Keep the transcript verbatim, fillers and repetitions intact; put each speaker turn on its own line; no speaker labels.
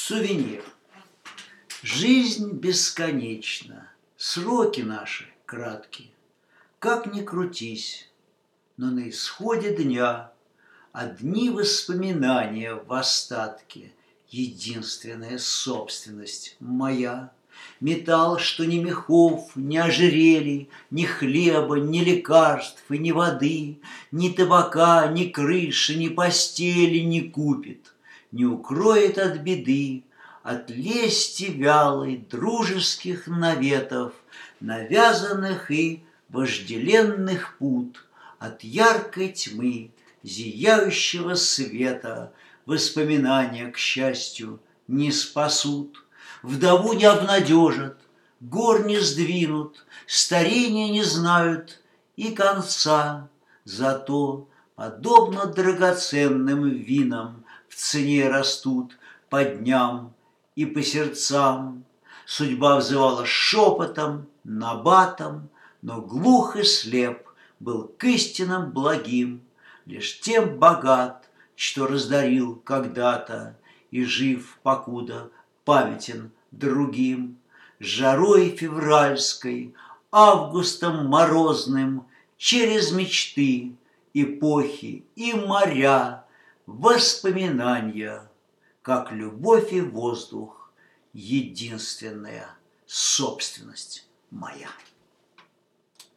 Сувенир. Жизнь бесконечна, сроки наши кратки. Как ни крутись, но на исходе дня одни воспоминания в остатке, единственная собственность моя. Металл, что ни мехов, ни ожерелий, ни хлеба, ни лекарств и ни воды, ни табака, ни крыши, ни постели не купит, не укроет от беды, от лести вялой, дружеских наветов, навязанных и вожделенных пут, от яркой тьмы, зияющего света, воспоминания, к счастью, не спасут. Вдову не обнадежат, гор не сдвинут, старения не знают и конца. Зато, подобно драгоценным винам, в цене растут по дням и по сердцам. Судьба взывала шепотом, набатом, но глух и слеп был к истинам благим, лишь тем богат, что раздарил когда-то, и жив, покуда памятен другим. Жарой февральской, августом морозным, через мечты, эпохи и моря, воспоминания, как любовь и воздух, единственная собственность моя.